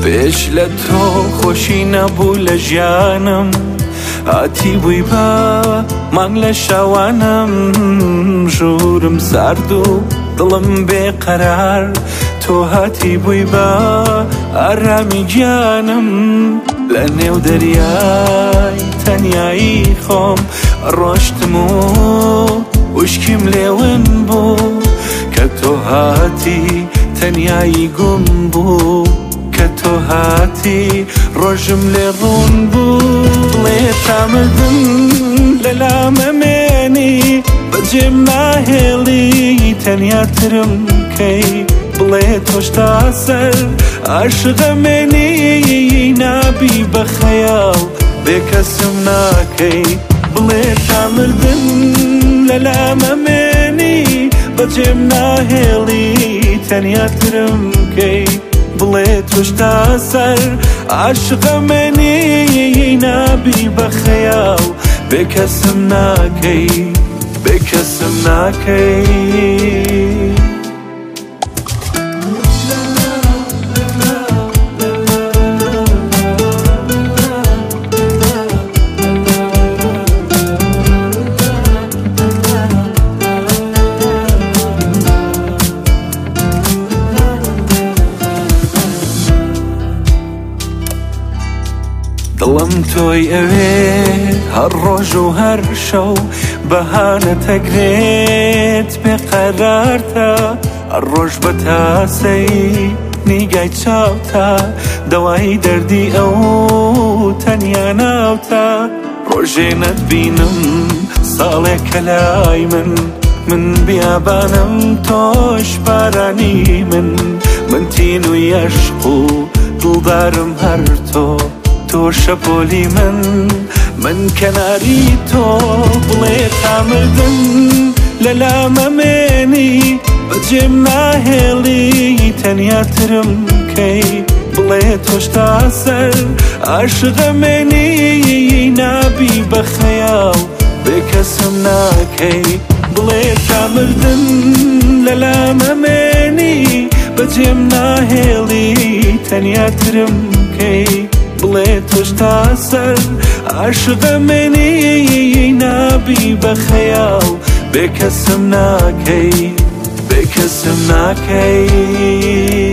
پێش لە تۆ خۆشی نەبوو لە ژیانم هاتی بووی بە مانگ لە شەوانم ژوورم سارد و دڵم بێقەرار تۆ هاتی بووی بە ئارامی گیانم لە نێو دەریای تەنیایی خۆم ڕۆشتم و وشکیم لێون بوو کە تۆ هاتی تەنیایی گوم بوو کە تۆ هاتی ڕۆژم لێ ڕوون بوو بڵێ تامدم لە لامەمێنی بەجێم ناهێڵی تەنیاترم کەی بڵێ تۆش تا سەر عاشقەمێنی نابی بە خەیاڵ بێکەسم ناکەی بڵێ تامردن لە لامەمێنی بەجێم ناهێڵی تەنیاترم کەی بڵێ تۆش تا سەر عاشقەمێنی نابی بە خەیاڵ بێکەسم ناکەی بێکەسم ناکەی دڵم تۆی ئەوێ هەر ڕۆژ و هەر شەو بەهانە تەگرێت بێقەرارتە هەر ڕۆژ بە تاسەی نیگای چاوتە دەوای دەردی ئەو تەنیا ناوتە ڕۆژێ نەتبینم ساڵێکە لای من بیابانم تۆش بارانی من تین و یەشق و دڵدارم هەر تۆ تۆ شەپۆلی من کەناری تۆ بڵێ تامردن لە لامەمێنی بەجێم ناهێڵی تەنیاترم کەی بڵێ تۆش تا سەر عاشقەمێنی نابی بە خەیاڵ بێکەسم ناکەی بڵێ تامردن لە لامەمێنی بەجێم ناهێڵی تەنیاترم کەی بڵێ تۆش تا سەر عاشقەمێنی نابی بە خەیاڵ بێکەسم ناکەی بێکەسم ناکەی